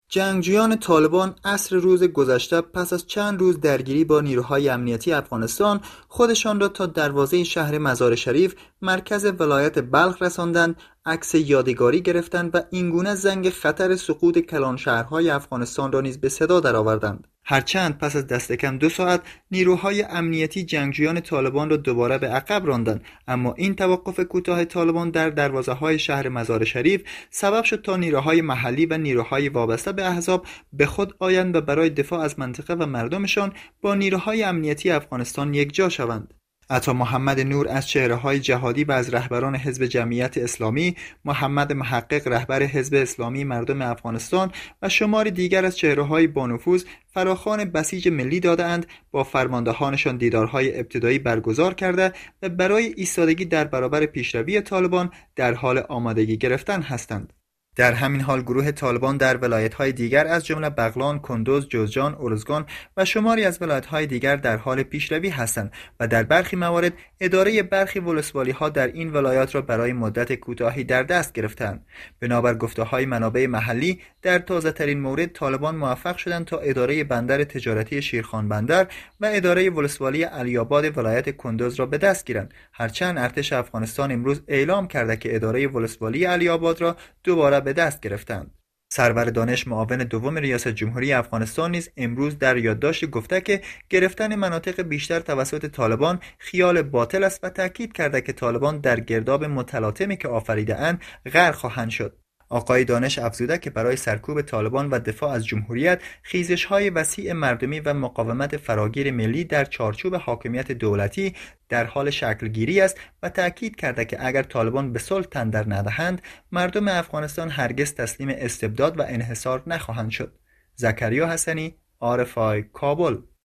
جنگجویان طالبان عصر روز گذشته پس از چند روز درگیری با نیروهای امنیتی افغانستان خودشان را تا دروازه شهر مزار شریف مرکز ولایت بلخ رساندند، عکس یادگاری گرفتند و اینگونه زنگ خطر سقوط کلان شهرهای افغانستان را نیز به صدا درآوردند. هرچند پس از دست کم 2 ساعت نیروهای امنیتی جنگجویان طالبان را دوباره به عقب راندند، اما این توقف کوتاه طالبان در دروازه‌های شهر مزار شریف سبب شد تا نیروهای محلی و نیروهای وابسته به احزاب به خود آیند و برای دفاع از منطقه و مردمشان با نیروهای امنیتی افغانستان یکجا شوند. عطا محمد نور از چهره‌های جهادی و از رهبران حزب جمعیت اسلامی، محمد محقق رهبر حزب اسلامی مردم افغانستان و شماری دیگر از چهره‌های بانفوذ فراخوان بسیج ملی داده‌اند، با فرماندهانشان دیدارهای ابتدایی برگزار کرده و برای ایستادگی در برابر پیشروی طالبان در حال آمادگی گرفتن هستند. در همین حال گروه طالبان در ولایت‌های دیگر از جمله بغلان، کندوز، جوزجان، ارزگان و شماری از ولایت‌های دیگر در حال پیشروی هستند و در برخی موارد اداره برخی ولسوالی‌ها در این ولایات را برای مدت کوتاهی در دست گرفتند. بنابر گفته‌های منابع محلی، در تازه‌ترین مورد طالبان موفق شدند تا اداره بندر تجارتی شیرخان بندر و اداره ولسوالی علی‌آباد ولایت کندوز را به دست گیرند. هرچند ارتش افغانستان امروز اعلام کرده که اداره ولسوالی علی‌آباد را دوباره به دست گرفتند. سرور دانش معاون دوم ریاست جمهوری افغانستان نیز امروز در یادداشتی گفته که گرفتن مناطق بیشتر توسط طالبان خیال باطل است و تاکید کرده که طالبان در گرداب متلاطمی که آفریده‌اند غرق خواهند شد. آقای دانش افزوده که برای سرکوب طالبان و دفاع از جمهوریت خیزش‌های وسیع مردمی و مقاومت فراگیر ملی در چارچوب حاکمیت دولتی در حال شکلگیری است و تأکید کرده که اگر طالبان به صلح تن در ندهند، مردم افغانستان هرگز تسلیم استبداد و انحصار نخواهند شد. زکریا حسنی، RFI کابل.